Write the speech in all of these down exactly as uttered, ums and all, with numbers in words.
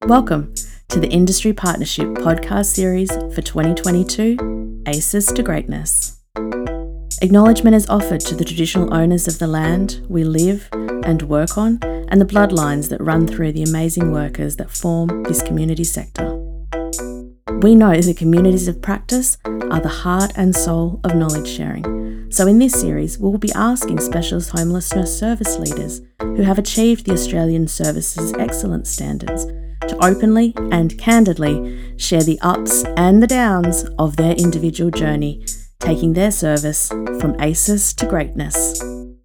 Welcome to the Industry Partnership podcast series for twenty twenty-two, ACES to Greatness. Acknowledgement is offered to the traditional owners of the land we live and work on and the bloodlines that run through the amazing workers that form this community sector. We know the communities of practice are the heart and soul of knowledge sharing. So in this series, we'll be asking specialist homelessness service leaders who have achieved the Australian Services Excellence Standards to openly and candidly share the ups and the downs of their individual journey, taking their service from ACES to greatness.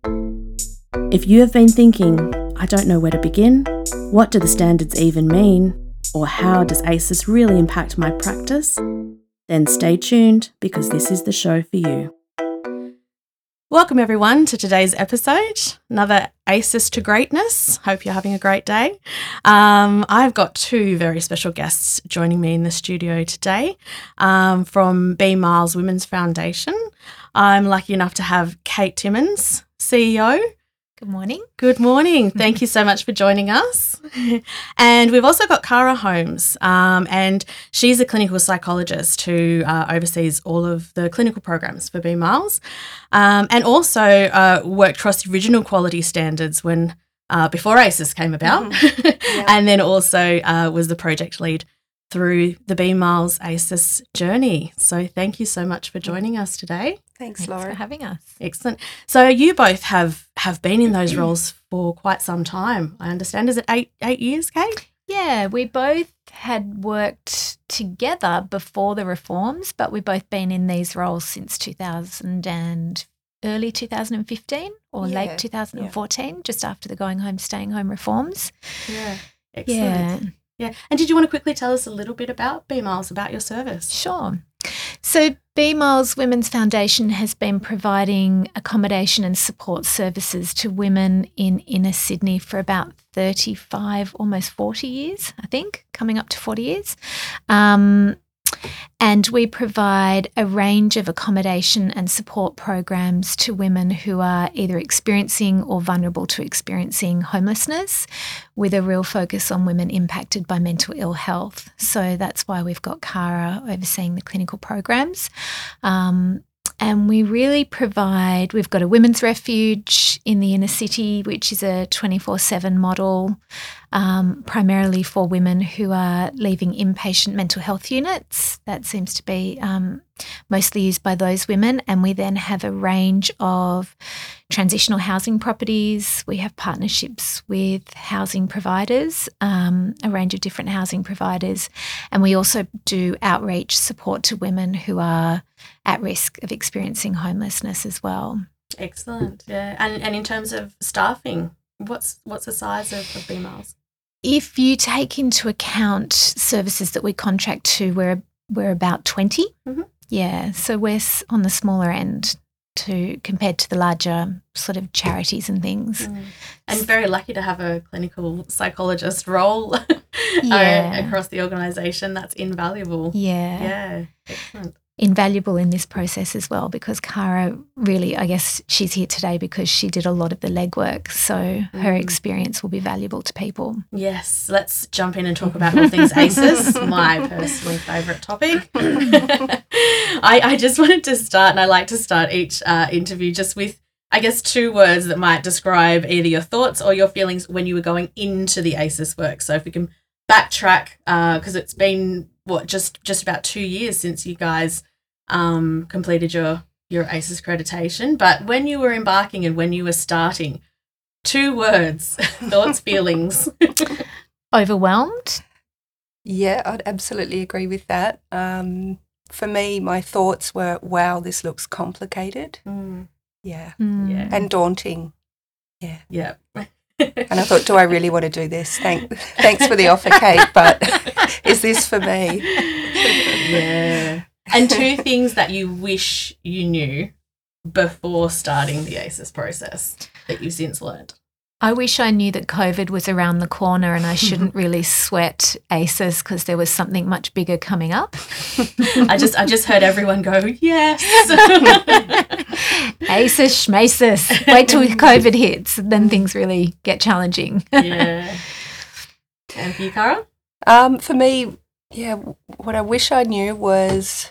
If you have been thinking, I don't know where to begin, what do the standards even mean, or how does ACES really impact my practice, then stay tuned because this is the show for you. Welcome everyone to today's episode, another ACES to Greatness. Hope you're having a great day. Um, I've got two very special guests joining me in the studio today um, from B. Miles Women's Foundation. I'm lucky enough to have Kate Timmins, C E O. Good morning. Good morning. Thank you so much for joining us. And we've also got Cara Holmes, um, and she's a clinical psychologist who uh, oversees all of the clinical programs for B. Miles, um, and also uh, worked across the original quality standards when uh, before ACES came about, mm-hmm. yeah. And then also uh, was the project lead through the B. Miles ACES journey. So thank you so much for joining us today. Thanks, Thanks Laura, for having us. Excellent. So you both have, have been in those roles for quite some time, I understand. Is it eight eight years, Kate? Yeah, we both had worked together before the reforms, but we've both been in these roles since two thousand and early two thousand fifteen or yeah. late two thousand fourteen, yeah. just after the Going Home, Staying Home reforms. Yeah, excellent. Yeah. Yeah. And did you want to quickly tell us a little bit about B. Miles, about your service? Sure. So B. Miles Women's Foundation has been providing accommodation and support services to women in inner Sydney for about thirty-five, almost forty years, I think, coming up to forty years. Um, and we provide a range of accommodation and support programs to women who are either experiencing or vulnerable to experiencing homelessness, with a real focus on women impacted by mental ill health. So that's why we've got Cara overseeing the clinical programs. Um, and we really provide, we've got a women's refuge in the inner city, which is a twenty-four seven model, um, primarily for women who are leaving inpatient mental health units. That seems to be um, mostly used by those women. And we then have a range of transitional housing properties. We have partnerships with housing providers, um, a range of different housing providers. And we also do outreach support to women who are at risk of experiencing homelessness as well. Excellent. Yeah. And and in terms of staffing, what's what's the size of, of B. Miles? If you take into account services that we contract to, we're we're about twenty. Mm-hmm. Yeah. So we're on the smaller end to compared to the larger sort of charities and things. Mm. And very lucky to have a clinical psychologist role yeah. across the organisation. That's invaluable. Yeah. Yeah. Excellent. Invaluable in this process as well, because Cara really, I guess she's here today because she did a lot of the legwork, so mm. her experience will be valuable to people. Yes, let's jump in and talk about all things ACES, my personally favourite topic. I, I just wanted to start, and I like to start each uh, interview just with, I guess, two words that might describe either your thoughts or your feelings when you were going into the ACES work. So if we can backtrack, because uh, it's been, what, just, just about two years since you guys um, completed your, your ACES accreditation. But when you were embarking and when you were starting, two words, thoughts, feelings. Overwhelmed? Yeah, I'd absolutely agree with that. Um, for me, my thoughts were, wow, this looks complicated. Mm. Yeah. Mm. yeah. And daunting. Yeah. Yeah. And I thought, do I really want to do this? Thank, thanks for the offer, Kate, but is this for me? Yeah. And two things that you wish you knew before starting the ACES process that you've since learned. I wish I knew that COVID was around the corner and I shouldn't really sweat ACES because there was something much bigger coming up. I just I just heard everyone go, yes. ACES, schmaces. Wait till COVID hits, then things really get challenging. Yeah. And for you, Cara? Um, for me, yeah, what I wish I knew was,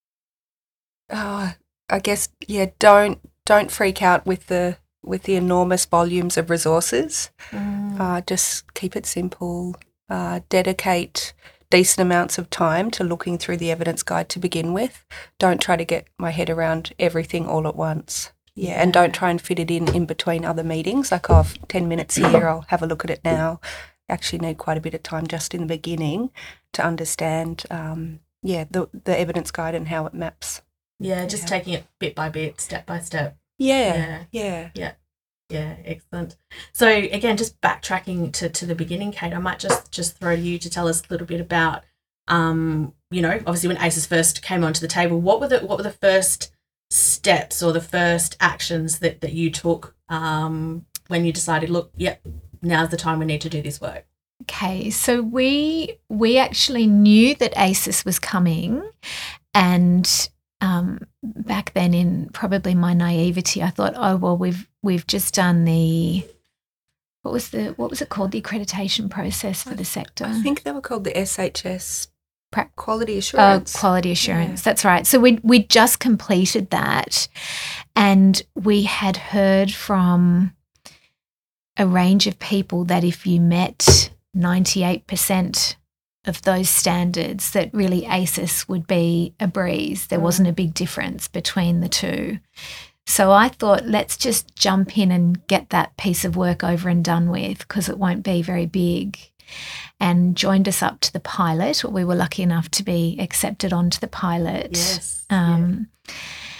uh, I guess, yeah, don't don't freak out with the with the enormous volumes of resources. Mm. Uh, just keep it simple. Uh, dedicate decent amounts of time to looking through the evidence guide to begin with. Don't try to get my head around everything all at once. Yeah, yeah. And don't try and fit it in in between other meetings. Like, oh, I've ten minutes here, I'll have a look at it now. Actually need quite a bit of time just in the beginning to understand, um, yeah, the the evidence guide and how it maps. Yeah, just yeah. taking it bit by bit, step by step. Yeah, yeah, yeah. Yeah. Yeah, excellent. So again, just backtracking to, to the beginning, Kate, I might just, just throw to you to tell us a little bit about, um, you know, obviously when ACES first came onto the table, what were the what were the first steps or the first actions that, that you took um, when you decided, look, yep, now's the time we need to do this work? Okay, so we we actually knew that ACES was coming, and um, back then, in probably my naivety, I thought, oh well, we've we've just done the what was the what was it called the accreditation process for the sector? I think they were called the S H S pra- Quality Assurance. Oh, Quality Assurance. Yeah. That's right. So we we just completed that, and we had heard from a range of people that if you met ninety-eight percent of those standards, that really ACES would be a breeze. There wasn't a big difference between the two. So I thought, let's just jump in and get that piece of work over and done with, because it won't be very big. And joined us up to the pilot, or we were lucky enough to be accepted onto the pilot. Yes. Um, yeah.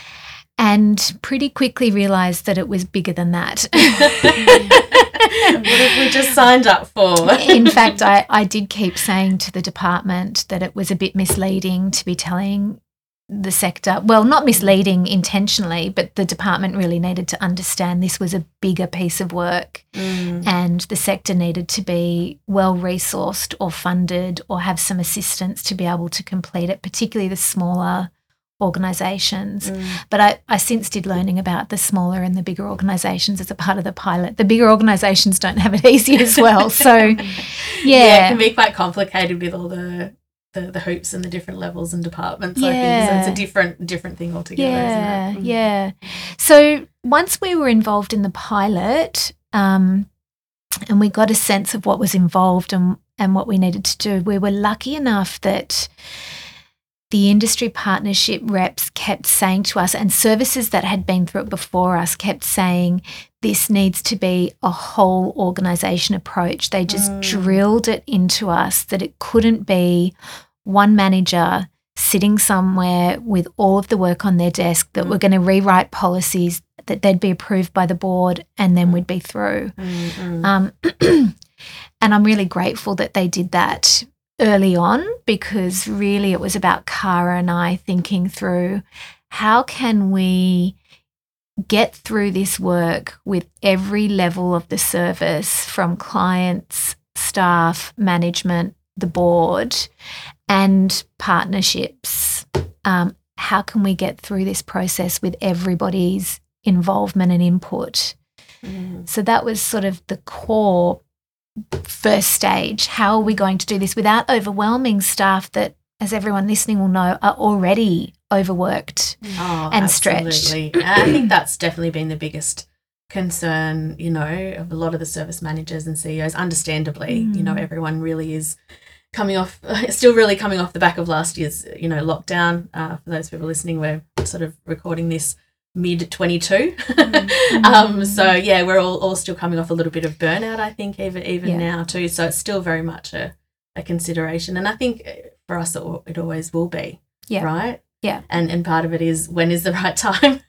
And pretty quickly realised that it was bigger than that. What have we just signed up for? In fact, I, I did keep saying to the department that it was a bit misleading to be telling the sector, well, not misleading intentionally, but the department really needed to understand this was a bigger piece of work, mm. and the sector needed to be well resourced or funded or have some assistance to be able to complete it, particularly the smaller organisations. Mm. But I, I since did learning about the smaller and the bigger organisations as a part of the pilot. The bigger organisations don't have it easy as well. So, yeah. yeah. It can be quite complicated with all the, the, the hoops and the different levels and departments. Yeah. I think. So it's a different different thing altogether, yeah, isn't it? Mm. Yeah. So once we were involved in the pilot, um, and we got a sense of what was involved and, and what we needed to do, we were lucky enough that the industry partnership reps kept saying to us, and services that had been through it before us kept saying, this needs to be a whole organisation approach. They just mm. drilled it into us that it couldn't be one manager sitting somewhere with all of the work on their desk, that mm. we're going to rewrite policies, that they'd be approved by the board, and then we'd be through. Mm-hmm. Um, and I'm really grateful that they did that early on, because really it was about Cara and I thinking through, how can we get through this work with every level of the service, from clients, staff, management, the board, and partnerships. Um, how can we get through this process with everybody's involvement and input? Mm. So that was sort of the core first stage. How are we going to do this without overwhelming staff that, as everyone listening will know, are already overworked oh, and absolutely. stretched? I think that's definitely been the biggest concern, you know, of a lot of the service managers and C E Os. Understandably, mm. you know, everyone really is coming off, still really coming off the back of last year's, you know, lockdown. Uh, for those people listening, we're sort of recording this mid twenty-two. Mm. um, so, yeah, we're all, all still coming off a little bit of burnout, I think, even even yeah. now too. So it's still very much a, a consideration. And I think for us it, it always will be, yeah. right? Yeah. And and part of it is, when is the right time?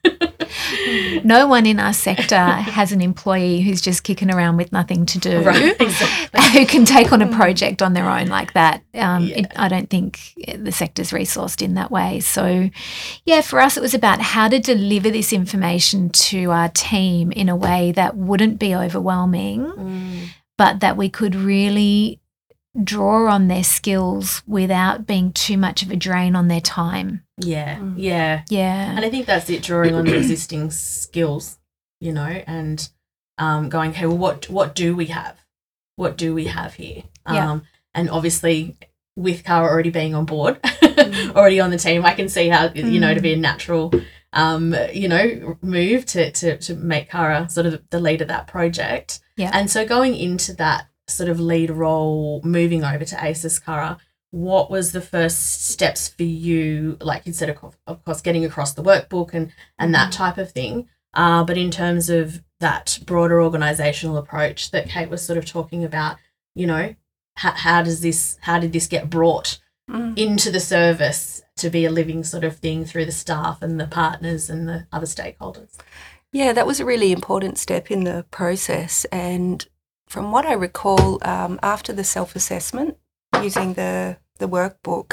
No one in our sector has an employee who's just kicking around with nothing to do, right, exactly. who can take on a project on their own like that. Um, yeah. it, I don't think the sector's resourced in that way. So, yeah, for us it was about how to deliver this information to our team in a way that wouldn't be overwhelming, mm. but that we could really draw on their skills without being too much of a drain on their time. Yeah, mm. yeah. Yeah. And I think that's it, drawing on the existing skills, you know, and um, going, okay, well, what what do we have? What do we have here? Yeah. Um, and obviously with Cara already being on board, mm. already on the team, I can see how, mm. you know, to be a natural, um, you know, move to, to, to make Cara sort of the lead of that project. Yeah. And so going into that sort of lead role, moving over to ACES, Cara, what was the first steps for you? Like you said, of course, getting across the workbook and, and that type of thing. Uh, but in terms of that broader organisational approach that Kate was sort of talking about, you know, how, how does this, how did this get brought mm. into the service to be a living sort of thing through the staff and the partners and the other stakeholders? Yeah, that was a really important step in the process. And from what I recall, um, after the self-assessment, using the, the workbook,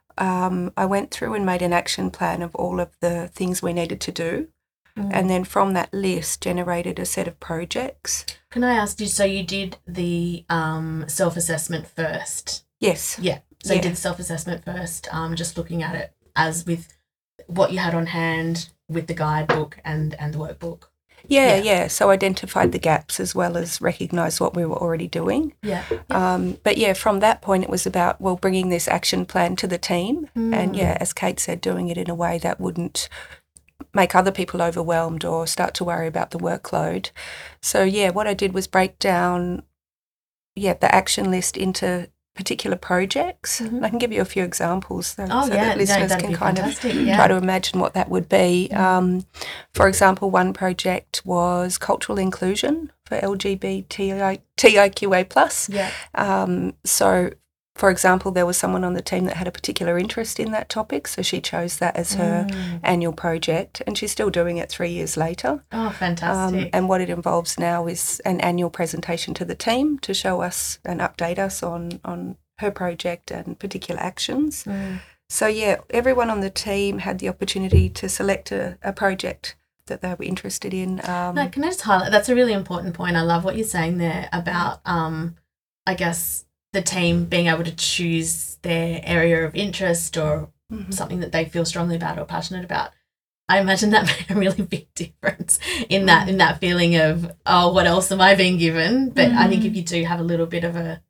um, I went through and made an action plan of all of the things we needed to do. Mm. And then from that list generated a set of projects. Can I ask you, so you did the um, self-assessment first? Yes. Yeah. So yeah. you did the self-assessment first, um, just looking at it as with what you had on hand with the guidebook and, and the workbook. Yeah, yeah, yeah. So identified the gaps as well as recognised what we were already doing. Yeah. yeah. Um, but, yeah, from that point it was about, well, bringing this action plan to the team mm. and, yeah, as Kate said, doing it in a way that wouldn't make other people overwhelmed or start to worry about the workload. So, yeah, what I did was break down, yeah, the action list into particular projects. Mm-hmm. I can give you a few examples so, oh, so yeah. that listeners no, can kind fantastic. of yeah. try to imagine what that would be. Um, for example, one project was cultural inclusion for L G B T I Q A plus. Yeah. Um, so, for example, there was someone on the team that had a particular interest in that topic, so she chose that as her mm. annual project, and she's still doing it three years later. Oh, fantastic. Um, and what it involves now is an annual presentation to the team to show us and update us on, on her project and particular actions. Mm. So, yeah, everyone on the team had the opportunity to select a, a project that they were interested in. Um, no, can I just highlight, that's a really important point. I love what you're saying there about, um, I guess, the team being able to choose their area of interest or mm-hmm. something that they feel strongly about or passionate about. I imagine that made a really big difference in that mm. in that feeling of, oh, what else am I being given? But mm. I think if you do have a little bit of a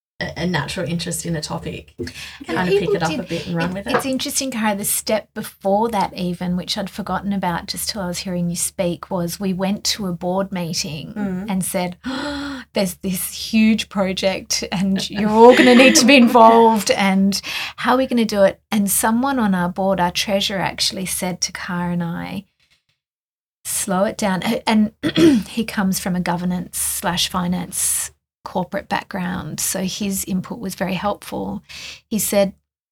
a natural interest in a topic, kind of pick it up did, a bit and run it, with it. It's interesting, Cara, the step before that even, which I'd forgotten about just till I was hearing you speak, was we went to a board meeting mm. and said, oh, there's this huge project and you're all going to need to be involved and how are we going to do it? And someone on our board, our treasurer, actually said to Cara and I, slow it down. And he comes from a governance slash finance corporate background, so his input was very helpful. He said,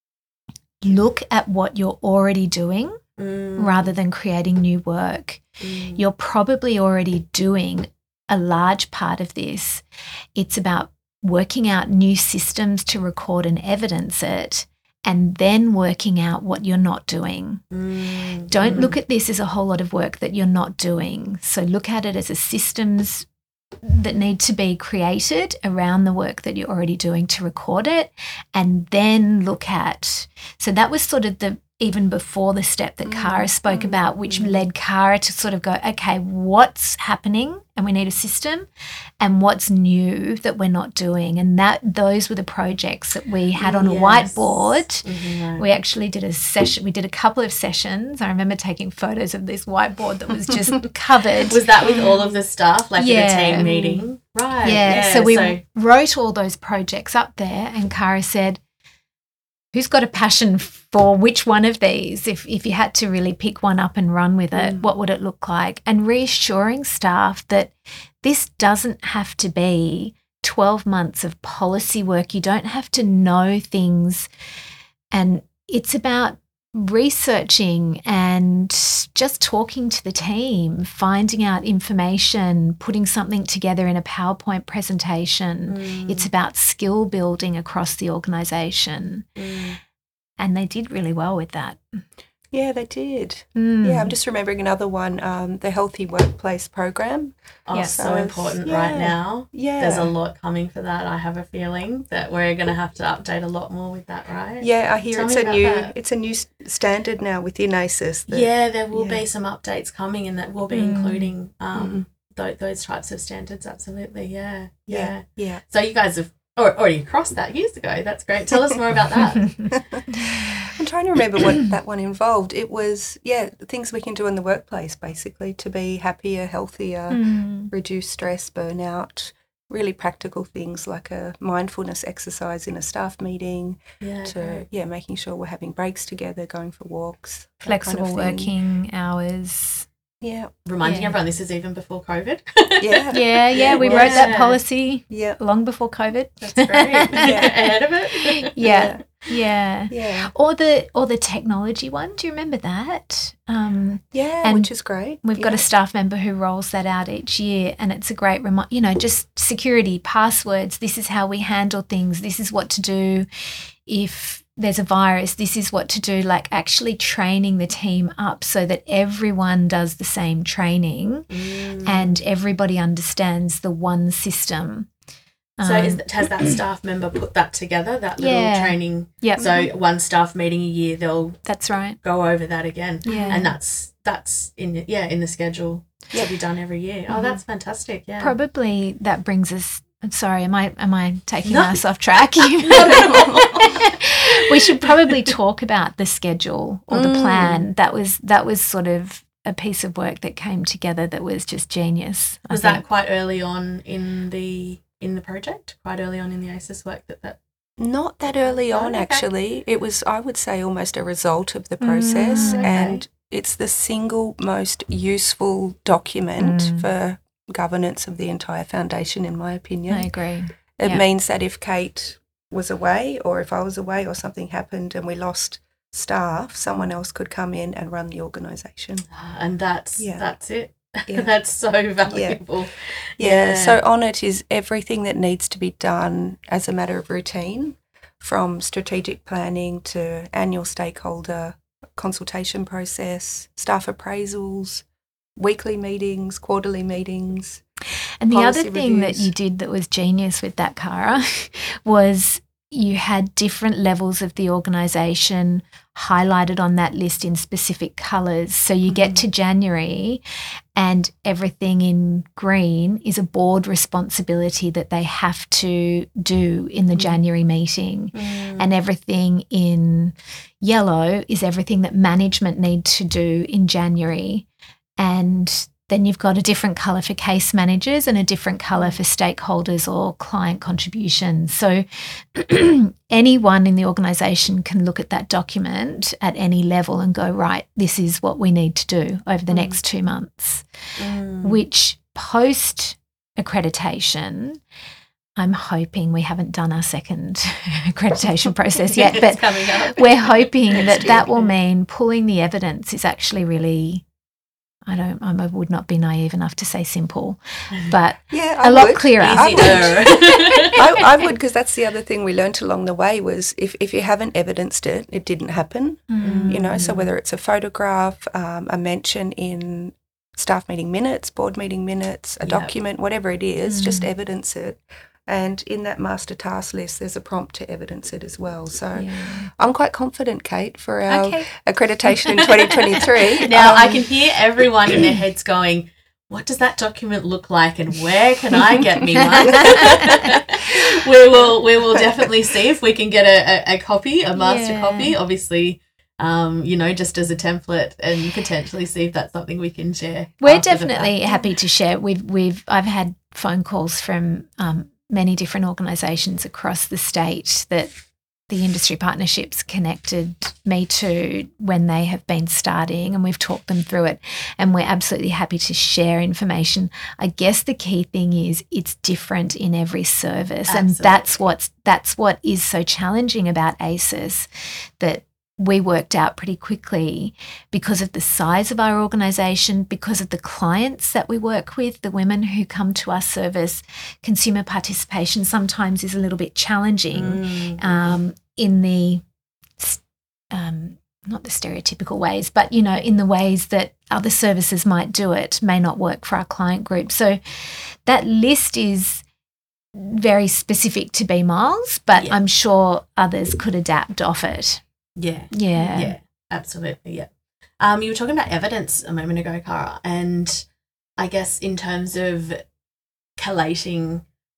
look at what you're already doing mm. rather than creating new work. Mm. You're probably already doing a large part of this. It's about working out new systems to record and evidence it and then working out what you're not doing. Mm. Don't mm. look at this as a whole lot of work that you're not doing. So look at it as a systems that need to be created around the work that you're already doing to record it, and then look at, so that was sort of the, even before the step that Cara spoke mm-hmm. about, which mm-hmm. led Cara to sort of go, okay, what's happening and we need a system, and what's new that we're not doing. And that those were the projects that we had on yes. a whiteboard. Mm-hmm. We actually did a session, we did a couple of sessions. I remember taking photos of this whiteboard that was just covered. Was that with all of the staff, like yeah. at a team meeting? Right. Yeah, yeah. so we so. wrote all those projects up there, and Cara said, who's got a passion for which one of these? If if you had to really pick one up and run with it, mm. what would it look like? And reassuring staff that this doesn't have to be twelve months of policy work. You don't have to know things. And it's about researching and just talking to the team, finding out information, putting something together in a PowerPoint presentation. Mm. It's about skill building across the organisation. Mm. And they did really well with that. Yeah, they did. Mm. Yeah, I'm just remembering another one, um, the Healthy Workplace Program. Oh, yeah. so important yeah, right now. Yeah. There's a lot coming for that. I have a feeling that we're going to have to update a lot more with that, right? Yeah, I hear Tell it's me a about new that. it's a new standard now within ACES. That, yeah, there will yeah. be some updates coming, and that will be Mm. including um, mm-hmm. th- those types of standards, absolutely, yeah, yeah. Yeah, yeah. So you guys have Or, or you crossed that years ago. That's great. Tell us more about that. I'm trying to remember what that one involved. It was, yeah, things we can do in the workplace, basically, to be happier, healthier, Mm. reduce stress, burnout, really practical things like a mindfulness exercise in a staff meeting, Yeah, to, great. yeah, making sure we're having breaks together, going for walks. that Flexible kind of thing. working hours. Yeah, Reminding Yeah. everyone this is even before COVID. yeah, Yeah, yeah, we Yeah. wrote that policy yeah, long before COVID. That's great. Ahead of it. Yeah, yeah. yeah, Or the or the technology one. Do you remember that? Um, yeah, And which is great. we've got Yeah. a staff member who rolls that out each year, and it's a great reminder. You know, just security, passwords. This is how we handle things. This is what to do if there's a virus. This is what to do. Like actually training the team up so that everyone does the same training Mm. and everybody understands the one system. So is, Um, has that staff member put that together, that little Yeah. training? Yep. So one staff meeting a year, they'll That's right. go over that again. Yeah. And that's that's in yeah in the schedule Yep. to be done every year. Oh, Mhm. that's fantastic. Yeah. Probably that brings us. I'm sorry. Am I am I taking No. us off track? We should probably talk about the schedule or the Mm. plan. That was that was sort of a piece of work that came together that was just genius. I Was think. that quite early on in the in the project? Quite early on in the A C E S work that that Not that early Oh, on, okay. actually. It was, I would say, almost a result of the process, Mm, okay. and it's the single most useful document Mm. for governance of the entire foundation, in my opinion. I agree. It yeah. means that if Kate was away, or if I was away, or something happened and we lost staff, someone else could come in and run the organisation. and that's Yeah. that's it. Yeah. That's so valuable. Yeah, so on it is everything that needs to be done as a matter of routine, from strategic planning to annual stakeholder consultation process, staff appraisals, weekly meetings, quarterly meetings. And the policy other thing that reviews. you did that was genius with that, Cara, was you had different levels of the organisation highlighted on that list in specific colours. So you get to January and everything in green is a board responsibility that they have to do in the January meeting. And everything in yellow is everything that management need to do in January. And then you've got a different colour for case managers and a different colour for stakeholders or client contributions. So anyone in the organisation can look at that document at any level and go, right, this is what we need to do over the next two months, Mm. which post accreditation, I'm hoping we haven't done our second accreditation process yet, It's but coming up. we're hoping Next that year, that will yeah. mean pulling the evidence is actually really, I don't, I would not be naive enough to say simple, but Yeah, a I lot would. clearer. I would. Easier. I, I would, because that's the other thing we learnt along the way was if, if you haven't evidenced it, it didn't happen. Mm. You know, so whether it's a photograph, um, a mention in staff meeting minutes, board meeting minutes, a Yep. document, whatever it is, just Mm. evidence it. And in that master task list, there's a prompt to evidence it as well. So Yeah. I'm quite confident, Kate, for our Okay. accreditation in twenty twenty-three. Now Um, I can hear everyone in their heads going, what does that document look like and where can I get me one? we will we will definitely see if we can get a, a, a copy, a master Yeah. copy, obviously, um, you know, just as a template, and potentially see if that's something we can share. We're after the definitely fact. happy to share. We've we've I've had phone calls from um, many different organisations across the state that the industry partnerships connected me to when they have been starting, and we've talked them through it, and we're absolutely happy to share information. I guess the key thing is it's different in every service, and that's Absolutely. what's that's what is so challenging about A C E S, that we worked out pretty quickly because of the size of our organisation, because of the clients that we work with, the women who come to our service. Consumer participation sometimes is a little bit challenging Mm. um, in the, um, not the stereotypical ways, but, you know, in the ways that other services might do it may not work for our client group. So that list is very specific to B Miles, but Yeah. I'm sure others could adapt off it. Yeah. Yeah. Yeah, absolutely. Yeah. Um, you were talking about evidence a moment ago, Cara, and I guess in terms of collating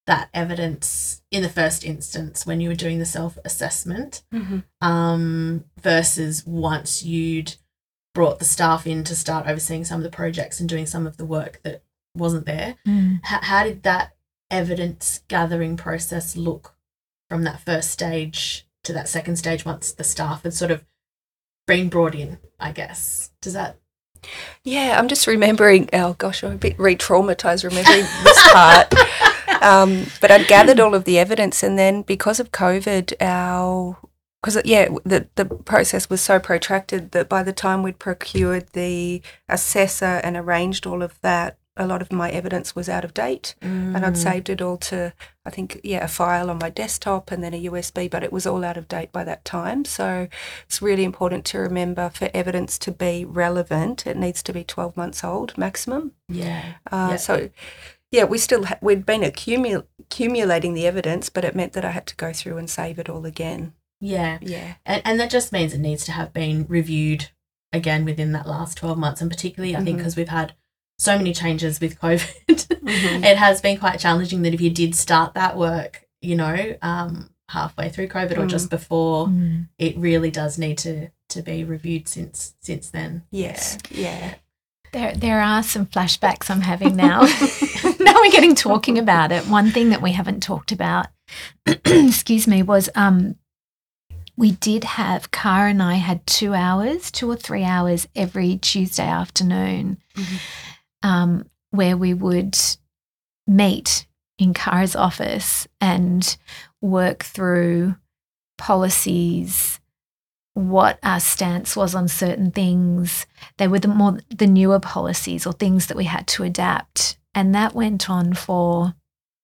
that evidence in the first instance when you were doing the self-assessment Mm-hmm. um, versus once you'd brought the staff in to start overseeing some of the projects and doing some of the work that wasn't there? Mm. H- how did that evidence gathering process look from that first stage to that second stage once the staff had sort of been brought in, I guess? Does that... Yeah, I'm just remembering, oh gosh, I'm a bit re-traumatised remembering this part. Um, but I'd gathered all of the evidence, and then because of COVID, our, because yeah, the, the process was so protracted that by the time we'd procured the assessor and arranged all of that, a lot of my evidence was out of date, Mm. and I'd saved it all to, I think, yeah, a file on my desktop and then a U S B, but it was all out of date by that time. So it's really important to remember, for evidence to be relevant, it needs to be twelve months old maximum. Yeah. Uh, Yeah. So, yeah, we still ha- we'd been accumul- accumulating the evidence, but it meant that I had to go through and save it all again. Yeah. Yeah. And, and that just means it needs to have been reviewed again within that last twelve months. And particularly, I think, Mhm. because we've had so many changes with COVID, Mhm. it has been quite challenging that if you did start that work, you know, um, halfway through COVID or Mm. just before, Mm. it really does need to, to be reviewed since since then. Yes. Yeah. There, there are some flashbacks I'm having now. Now we're getting talking about it. One thing that we haven't talked about, excuse me, was um, we did have, Cara and I had two hours, two or three hours every Tuesday afternoon Mhm. um, where we would meet in Cara's office and work through policies, what our stance was on certain things. They were the more the newer policies or things that we had to adapt. And that went on for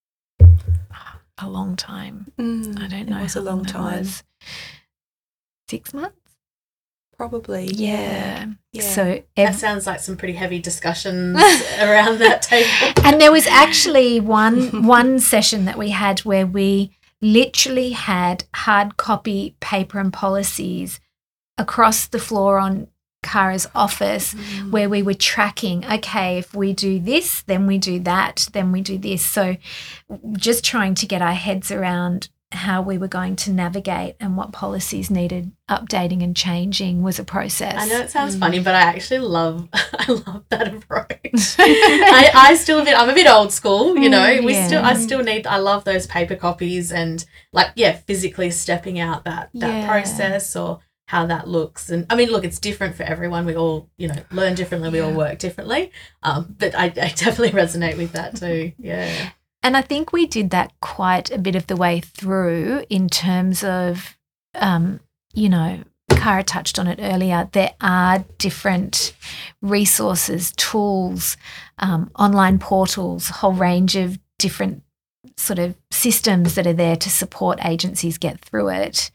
a long time. Mm, I don't it know was how a long that time. was. Six months? Probably. Yeah. Yeah. So That ev- sounds like some pretty heavy discussions around that table. and there was actually one one session that we had where we literally had hard copy paper and policies across the floor on Cara's office Mm. where we were tracking, okay, if we do this, then we do that, then we do this. So just trying to get our heads around how we were going to navigate and what policies needed updating and changing was a process. I know it sounds funny, but I actually love I love that approach. I, I still a bit I'm a bit old school, you know. Mm, we yeah. still I still need I love those paper copies and like yeah, physically stepping out that that Yeah. process or how that looks. And I mean, look, it's different for everyone. We all, you know, learn differently, we all Yeah. work differently. Um, but I, I definitely resonate with that too. Yeah. And I think we did that quite a bit of the way through in terms of, um, you know, Cara touched on it earlier. There are different resources, tools, um, online portals, a whole range of different sort of systems that are there to support agencies get through it.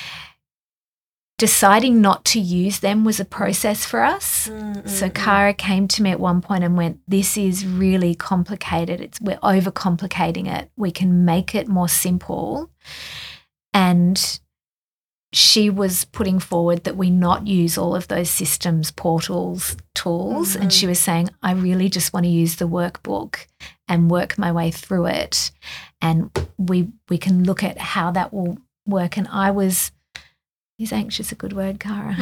Deciding not to use them was a process for us. So Cara came to me at one point and went, this is really complicated. It's we're overcomplicating it. We can make it more simple. And she was putting forward that we not use all of those systems, portals, tools. Mhm. And she was saying, I really just want to use the workbook and work my way through it. And we we can look at how that will work. And I was Is anxious a good word, Cara?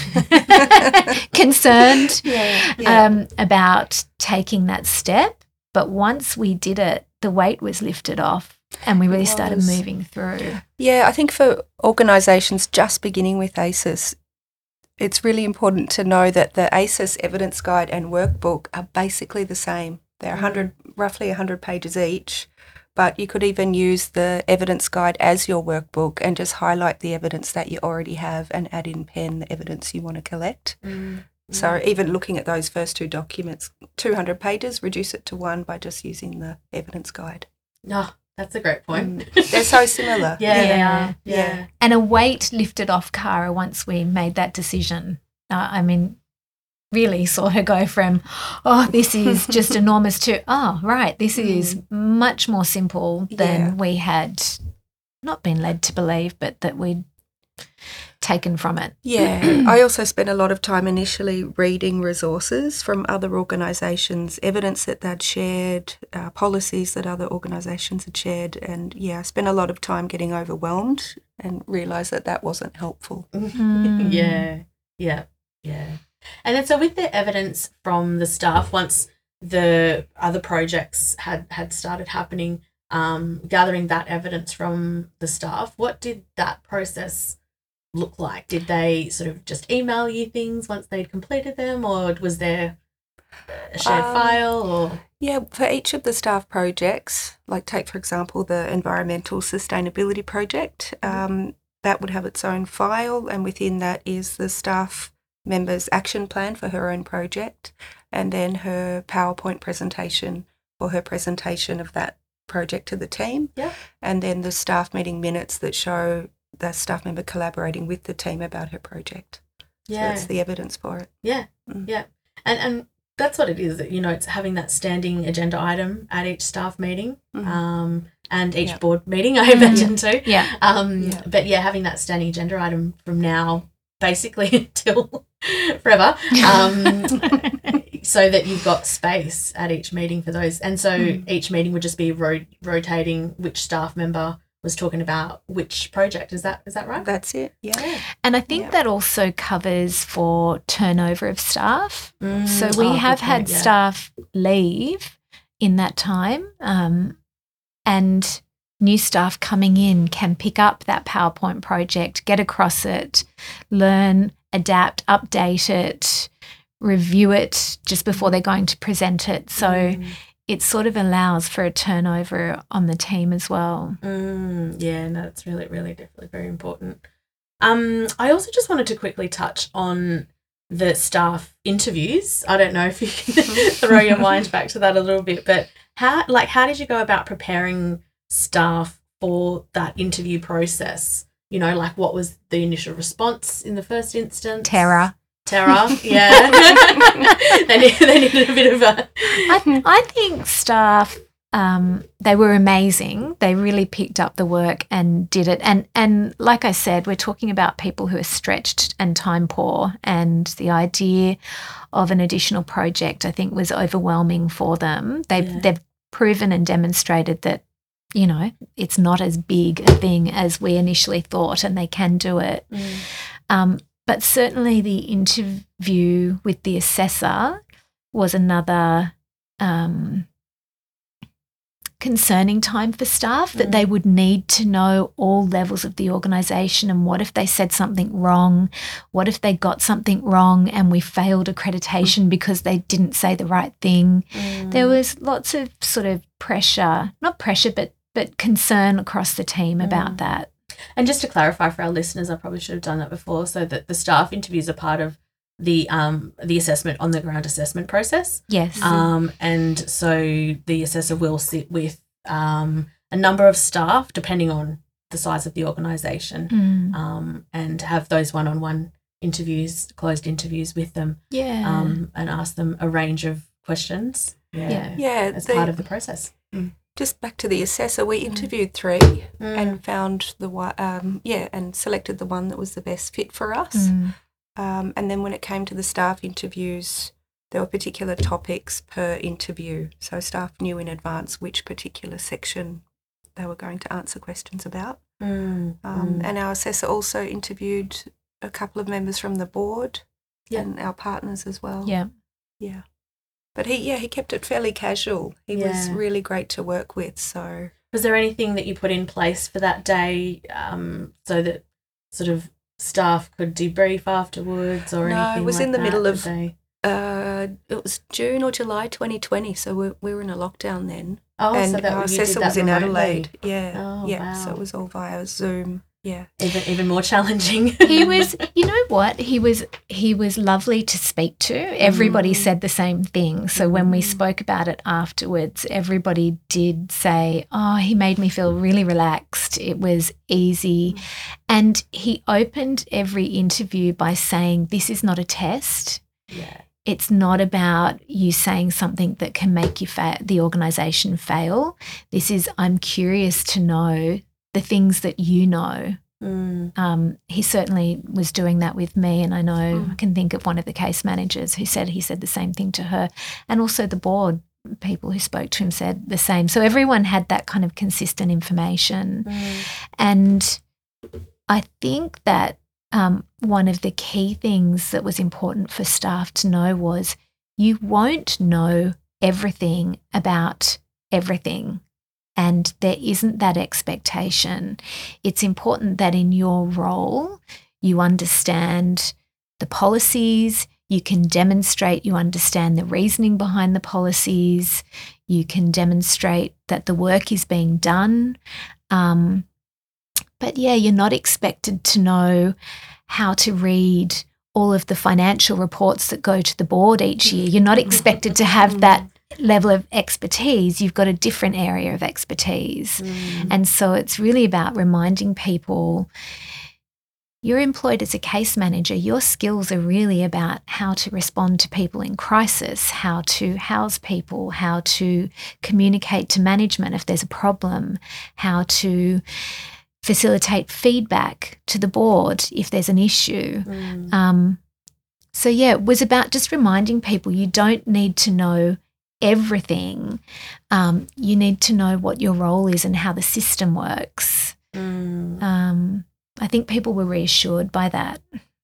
Concerned Yeah. Yeah. um, about taking that step. But once we did it, the weight was lifted off and we really It started was. moving through. Yeah, I think for organisations just beginning with A C E S, it's really important to know that the A C E S evidence guide and workbook are basically the same. They're one hundred, roughly one hundred pages each, but you could even use the evidence guide as your workbook and just highlight the evidence that you already have and add in pen the evidence you want to collect. Mm. So even looking at those first two documents, two hundred pages, reduce it to one by just using the evidence guide. No, that's a great point. Mm. They're so similar. Yeah, they Yeah. are. Yeah. Yeah. And a weight lifted off Cara once we made that decision. Uh, I mean, really saw her go from, oh, this is just enormous to, oh, right, this is much more simple than Yeah. we had not been led to believe, but that we'd taken from it. Yeah, I also spent a lot of time initially reading resources from other organisations, evidence that they'd shared, uh, policies that other organisations had shared, and yeah, I spent a lot of time getting overwhelmed and realised that that wasn't helpful. Mm. Yeah, yeah, yeah. And then so with the evidence from the staff, once the other projects had, had started happening, um, gathering that evidence from the staff, what did that process look like? Did they sort of just email you things once they'd completed them, or was there a shared Um, file? Or Yeah, for each of the staff projects, like take for example the environmental sustainability project, um, that would have its own file, and within that is the staff member's action plan for her own project, and then her PowerPoint presentation for her presentation of that project to the team, yeah, and then the staff meeting minutes that show the staff member collaborating with the team about her project. So yeah, that's the evidence for it. yeah, Mm. yeah, and and that's what it is. That you know, it's having that standing agenda item at each staff meeting, Mhm. um, and each Yeah. board meeting, I imagine too. Yeah. Um, Yeah. But yeah, having that standing agenda item from now basically until forever, um, so that you've got space at each meeting for those. And so Mm. each meeting would just be ro- rotating which staff member was talking about which project. Is that is that right? That's it, yeah. And I think Yeah. that also covers for turnover of staff. Mm, So we oh, good have had point, yeah. staff leave in that time, um, and new staff coming in can pick up that PowerPoint project, get across it, learn, adapt, update it, review it just before they're going to present it. So Mm. it sort of allows for a turnover on the team as well. Mm, yeah, no, it's really, really definitely very important. Um, I also just wanted to quickly touch on the staff interviews. I don't know if you can throw your mind back to that a little bit, but how, like, how did you go about preparing staff for that interview process? You know, like, what was the initial response in the first instance? Terror. Terror, yeah. they, need, they needed a bit of a... I, I think staff, um, they were amazing. They really picked up the work and did it. And and like I said, we're talking about people who are stretched and time poor, and the idea of an additional project, I think, was overwhelming for them. They've Yeah. they've proven and demonstrated that, you know, it's not as big a thing as we initially thought, and they can do it. Mm. Um, but certainly the interview with the assessor was another um, concerning time for staff, that Mm. they would need to know all levels of the organisation, and what if they said something wrong? What if they got something wrong and we failed accreditation because they didn't say the right thing? Mm. There was lots of sort of pressure, not pressure, but but concern across the team about Mm. that. And just to clarify for our listeners, I probably should have done that before, so that the staff interviews are part of the um the assessment on the ground assessment process. Yes. Um, and so the assessor will sit with um a number of staff, depending on the size of the organisation, Mm. um, and have those one-on-one interviews, closed interviews with them, Yeah. um, and ask them a range of questions. Yeah. Yeah, as the- part of the process. Mm. just back to the assessor, we interviewed three Mm. and found the one, um, yeah, and selected the one that was the best fit for us. Mm. Um, and then when it came to the staff interviews, there were particular topics per interview. So staff knew in advance which particular section they were going to answer questions about. Mm. Um, Mm. And our assessor also interviewed a couple of members from the board Yeah. and our partners as well. Yeah. Yeah. But he, yeah, he kept it fairly casual. He was Yeah. really great to work with. So Was there anything that you put in place for that day, um, so that sort of staff could debrief afterwards, or No, it anything was like in the that? middle Did of- they- uh, it was June or July twenty twenty. So we, we were in a lockdown then. Oh, and so that our you did assessor that was in remotely. Adelaide. Yeah. Oh, yeah. So wow. it was all via Zoom. Yeah. Even even more challenging. He was, you know what? He was he was lovely to speak to. Everybody Mm. said the same thing. So when we Mm. spoke about it afterwards, everybody did say, "Oh, he made me feel really relaxed. It was easy." Mm. And he opened every interview by saying, "This is not a test. Yeah. It's not about you saying something that can make you fa- the organisation fail. This is, I'm curious to know the things that you know Mm. Um, he certainly was doing that with me, and I know Mm. I can think of one of the case managers who said he said the same thing to her, and also the board people who spoke to him said the same. So everyone had that kind of consistent information. Mm. And I think that um, one of the key things that was important for staff to know was you won't know everything about everything, and there isn't that expectation. It's important that in your role you understand the policies, you can demonstrate you understand the reasoning behind the policies, you can demonstrate that the work is being done. Um, but yeah, you're not expected to know how to read all of the financial reports that go to the board each year. You're not expected to have that level of expertise. You've got a different area of expertise. Mm. And so it's really about reminding people you're employed as a case manager. Your skills are really about how to respond to people in crisis, how to house people, how to communicate to management if there's a problem, how to facilitate feedback to the board if there's an issue. Mm. Um, so, yeah, it was about just reminding people you don't need to know everything. Um, you need to know what your role is and how the system works. Mm. Um, I think people were reassured by that.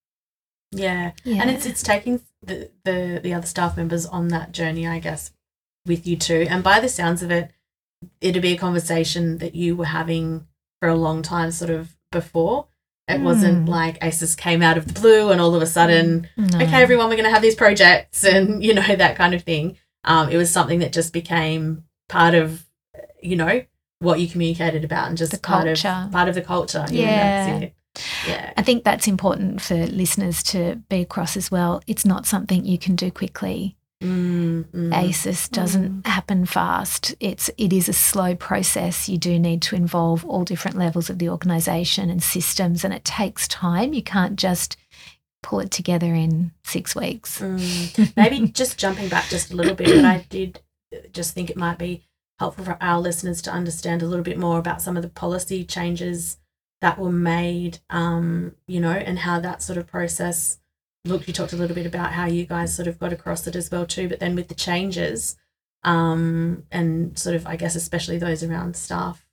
Yeah. Yeah. And it's it's taking the, the, the other staff members on that journey, I guess, with you too. And by the sounds of it, it'd be a conversation that you were having for a long time sort of before. It Mm. wasn't like ACES came out of the blue and all of a sudden, No. okay, everyone, we're going to have these projects and, you know, that kind of thing. Um, it was something that just became part of, you know, what you communicated about and just The part culture. of part of the culture. Yeah. That's it. Yeah. I think that's important for listeners to be across as well. It's not something you can do quickly. Mm, mm. ACES doesn't happen fast. It's it is a slow process. You do need to involve all different levels of the organisation and systems, and it takes time. You can't just pull it together in six weeks. Mm. Maybe just jumping back just a little bit, but I did just think it might be helpful for our listeners to understand a little bit more about some of the policy changes that were made, um, you know, and how that sort of process looked. You talked a little bit about how you guys sort of got across it as well too, but then with the changes um, and sort of, I guess, especially those around staff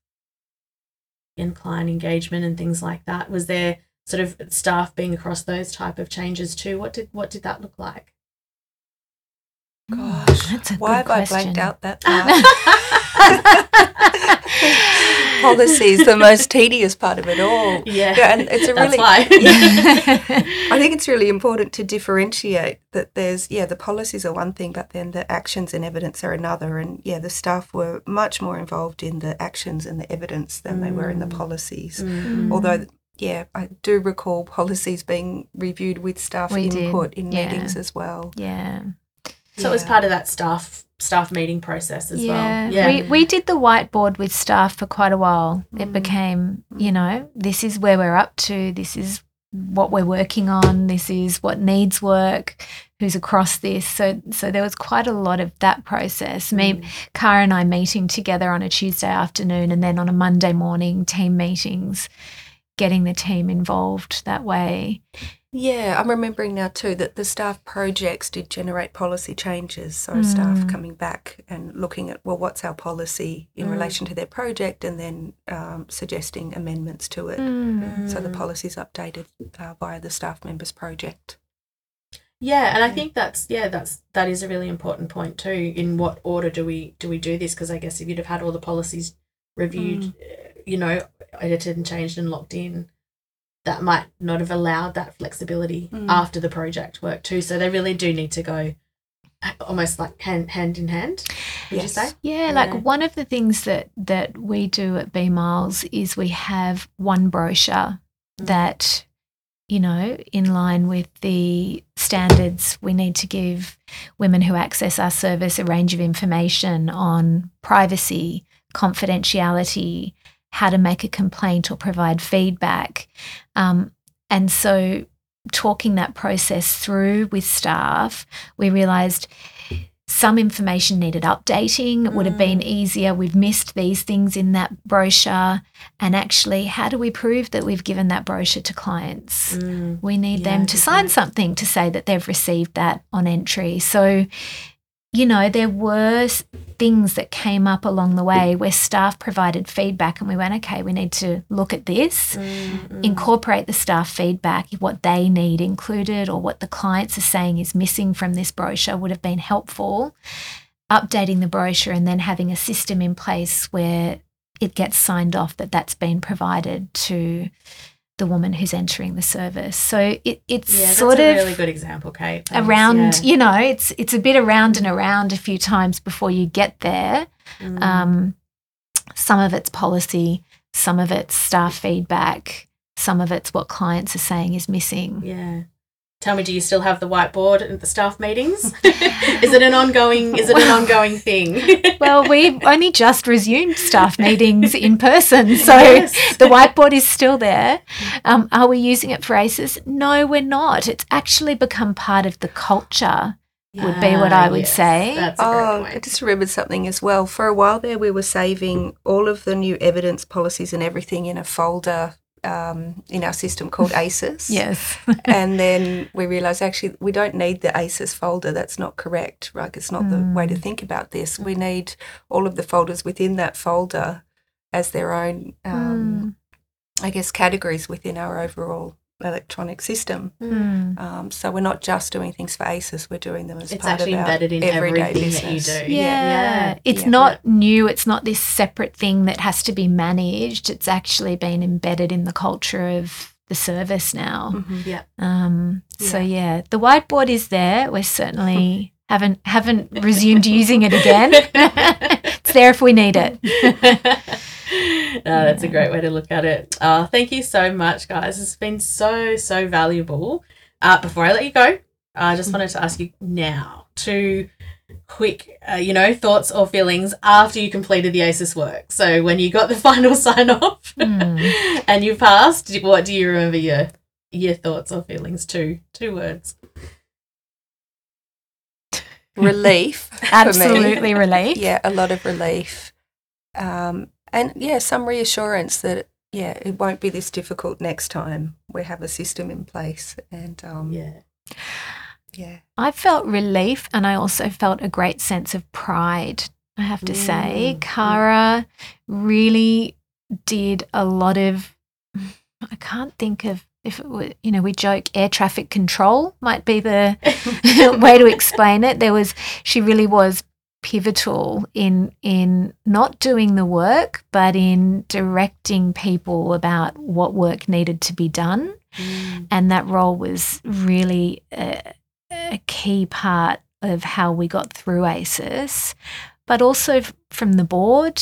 and client engagement and things like that, was there sort of staff being across those type of changes too? What did what did that look like? Gosh, That's a why good have I question. blanked out that part? Policy is the most tedious part of it all. Yeah, Yeah, and it's a that's really. why. I think it's really important to differentiate that there's, yeah, the policies are one thing, but then the actions and evidence are another. And yeah, the staff were much more involved in the actions and the evidence than they were in the policies. Mm. Although, yeah, I do recall policies being reviewed with staff We did, input in yeah. meetings as well. Yeah. So it was Yeah. part of that staff staff meeting process as Yeah. well. Yeah. We we did the whiteboard with staff for quite a while. It Mm. became, you know, this is where we're up to, this is what we're working on, this is what needs work, who's across this. So so there was quite a lot of that process. Me, Cara and I meeting together on a Tuesday afternoon, and then on a Monday morning team meetings, getting the team involved that way. Yeah, I'm remembering now too that the staff projects did generate policy changes. So Mm. staff coming back and looking at, well, what's our policy in Mm. relation to their project, and then um, suggesting amendments to it. Mm. So the policy's updated uh, via the staff members project. Yeah, and I think that's yeah, that's that is a really important point too. In what order do we do we do this? Because I guess if you'd have had all the policies reviewed, Mm. uh, you know, edited and changed and locked in, that might not have allowed that flexibility Mm. after the project work too. So they really do need to go almost like hand hand in hand. Would Yes. you say? Yeah, Yeah. like one of the things that that we do at B Miles is we have one brochure Mm. that, you know, in line with the standards, we need to give women who access our service a range of information on privacy, confidentiality, how to make a complaint or provide feedback. Um, and so talking that process through with staff, we realised some information needed updating. It would have been easier. We've missed these things in that brochure. And actually, how do we prove that we've given that brochure to clients? Mm. We need Yeah, them to good sign point. something to say that they've received that on entry. So, you know, there were s- things that came up along the way where staff provided feedback and we went, okay, we need to look at this, Mm, incorporate the staff feedback, what they need included or what the clients are saying is missing from this brochure would have been helpful. Updating the brochure and then having a system in place where it gets signed off that that's been provided to the woman who's entering the service. So it, it's Yeah, that's sort a of really good example, Kate. Thanks. around, Yeah. you know, it's it's a bit around and around a few times before you get there. Mm. Um, some of it's policy, some of it's staff feedback, some of it's what clients are saying is missing. Yeah. Tell me, do you still have the whiteboard at the staff meetings? is it an ongoing? Is it an ongoing thing? Well, we've only just resumed staff meetings in person, so Yes. the whiteboard is still there. Um, are we using it for A C E S? No, we're not. It's actually become part of the culture. Would be what I would yes, say. That's a great Oh, point. I just remembered something as well. For a while there, we were saving all of the new evidence policies and everything in a folder um, in our system called A C E S. Yes. And then we realised actually we don't need the A C E S folder. That's not correct, right? It's not the way to think about this. We need all of the folders within that folder as their own, um, I guess, categories within our overall electronic system. Mm. Um, so we're not just doing things for A C E S, we're doing them as It's part actually of our embedded in everyday everything business. that you do. Yeah. Yeah. It's Yeah. not new. It's not this separate thing that has to be managed. It's actually been embedded in the culture of the service now. Mhm. Yeah. Um, So yeah, the whiteboard is there. We're certainly haven't haven't resumed using it again. It's there if we need it. No, that's a great way to look at it. Uh, thank you so much, guys. It's been so, so valuable. Uh, before I let you go, I just wanted to ask you now two quick, uh, you know, thoughts or feelings after you completed the A C E S work. So when you got the final sign off Mm. and you passed, what do you remember your your thoughts or feelings? Two, two words. Relief. for me. Absolutely relief. Yeah, a lot of relief. Um, and yeah, some reassurance that, yeah, it won't be this difficult next time. We have a system in place. And um, Yeah. yeah. I felt relief and I also felt a great sense of pride, I have to say. Mm, Cara really did a lot of, I can't think of if it were, you know, we joke air traffic control might be the way to explain it. There was, she really was pivotal in in not doing the work, but in directing people about what work needed to be done. Mm. And that role was really a, a key part of how we got through A C E S, but also f- from the board,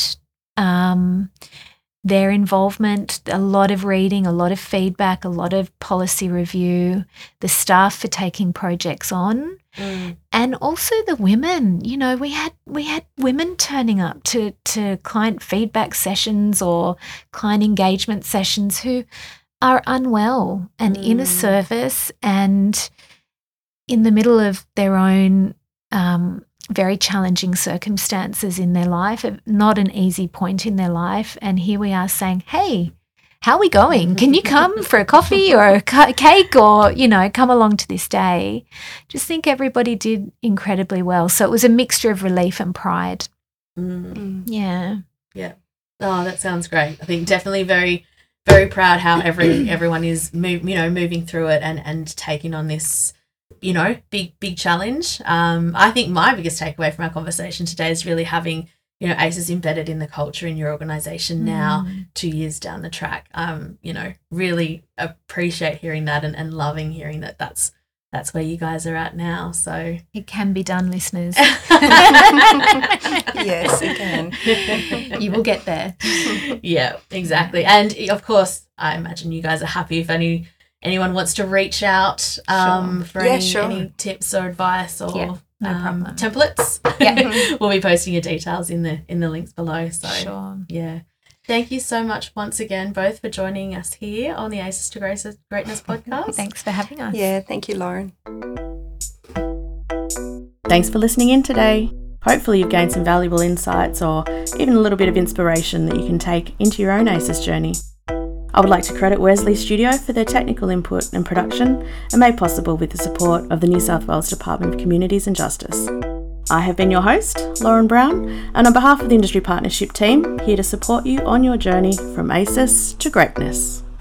um, their involvement, a lot of reading, a lot of feedback, a lot of policy review, the staff for taking projects on, Mm. and also the women. You know, we had we had women turning up to to client feedback sessions or client engagement sessions who are unwell and in a Mm. service and in the middle of their own um, very challenging circumstances in their life, not an easy point in their life. And here we are saying, hey, how are we going? Can you come for a coffee or a ca- cake or, you know, come along to this day? Just think everybody did incredibly well. So it was a mixture of relief and pride. Mm. Mm. Yeah. Oh, that sounds great. I think definitely very, very proud how every everyone is move, you know, moving through it and and taking on this, you know, big big challenge. Um, I think my biggest takeaway from our conversation today is really having, you know, A C E S embedded in the culture in your organisation now, Mm. two years down the track. Um, you know, really appreciate hearing that and, and loving hearing that that's that's where you guys are at now. So It can be done, listeners. Yes, it can. You will get there. Yeah, exactly. And of course, I imagine you guys are happy if any anyone wants to reach out um, Sure. for Yeah, any, sure. any tips or advice or Yeah, no um, problem. templates. Yeah. We'll be posting your details in the in the links below. So Sure. yeah. Thank you so much once again, both, for joining us here on the A C E S to Grace- Greatness podcast. Thanks for having us. Yeah, thank you, Lauren. Thanks for listening in today. Hopefully you've gained some valuable insights or even a little bit of inspiration that you can take into your own ACES journey. I would like to credit Wesley Studio for their technical input and production, and made possible with the support of the New South Wales Department of Communities and Justice. I have been your host, Lauren Brown, and on behalf of the Industry Partnership team, here to support you on your journey from ACES to greatness.